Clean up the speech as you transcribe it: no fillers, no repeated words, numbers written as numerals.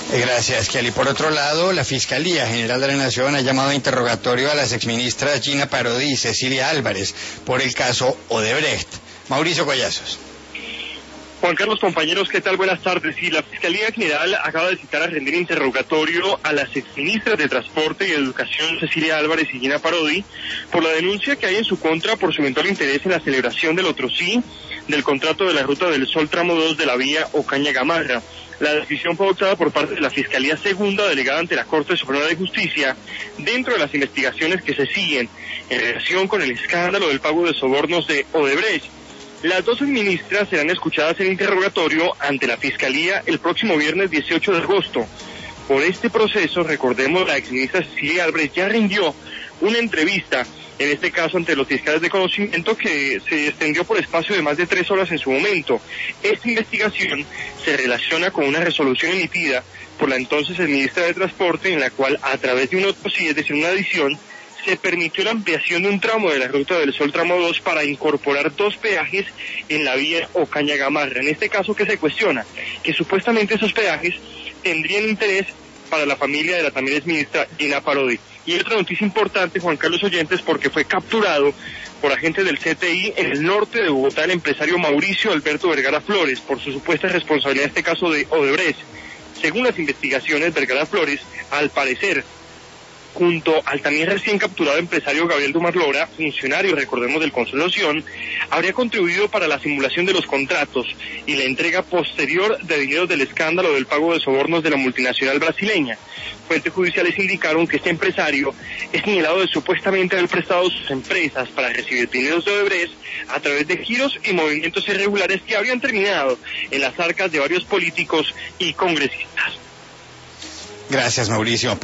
Gracias, Kelly. Por otro lado, la Fiscalía General de la Nación ha llamado a interrogatorio a las exministras Gina Parodi y Cecilia Álvarez por el caso Odebrecht. Mauricio Collazos. Juan Carlos, compañeros, ¿qué tal? Buenas tardes. Sí, la Fiscalía General acaba de citar a rendir interrogatorio a las exministras de Transporte y Educación Cecilia Álvarez y Gina Parodi por la denuncia que hay en su contra por su eventual interés en la celebración del otro sí del contrato de la Ruta del Sol tramo 2 de la vía Ocaña-Gamarra. La decisión fue adoptada por parte de la Fiscalía Segunda, delegada ante la Corte Suprema de Justicia, dentro de las investigaciones que se siguen en relación con el escándalo del pago de sobornos de Odebrecht. Las dos ministras serán escuchadas en interrogatorio ante la Fiscalía el próximo viernes 18 de agosto. Por este proceso, recordemos, la exministra Cecilia Álvarez ya rindió una entrevista, en este caso ante los fiscales de conocimiento, que se extendió por espacio de más de 3 horas en su momento. Esta investigación se relaciona con una resolución emitida por la entonces ministra de Transporte, en la cual, a través de un otro sí, es decir, una adición, se permitió la ampliación de un tramo de la Ruta del Sol tramo 2 para incorporar 2 peajes en la vía Ocaña-Gamarra. En este caso, ¿qué se cuestiona? Que supuestamente esos peajes tendrían interés para la familia de la también exministra Gina Parodi. Y otra noticia importante, Juan Carlos oyentes, porque fue capturado por agentes del CTI en el norte de Bogotá el empresario Mauricio Alberto Vergara Flores por su supuesta responsabilidad en este caso de Odebrecht. Según las investigaciones, Vergara Flores, al parecer, junto al también recién capturado empresario Gabriel Dumas Lora, funcionario, recordemos, del Consolación, habría contribuido para la simulación de los contratos y la entrega posterior de dinero del escándalo del pago de sobornos de la multinacional brasileña. Fuentes judiciales indicaron que este empresario es señalado de supuestamente haber prestado sus empresas para recibir dineros de Odebrecht a través de giros y movimientos irregulares que habrían terminado en las arcas de varios políticos y congresistas. Gracias, Mauricio.